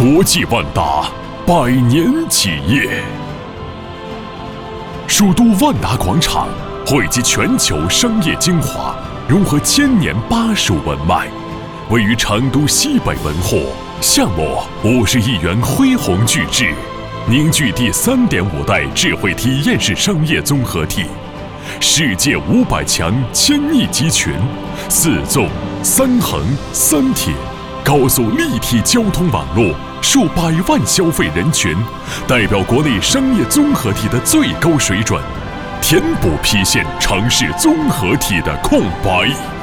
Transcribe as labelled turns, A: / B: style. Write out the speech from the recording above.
A: 国际万达100年企业。首都万达广场汇集全球商业精华，融合千年巴蜀文脉，位于成都西北门户，项目50亿元恢宏巨制，凝聚第3.5代智慧体验式商业综合体，世界500强1000亿集群，4纵3横3铁，高速立体交通网络，数百万消费人群，代表国内商业综合体的最高水准，填补郫县城市综合体的空白。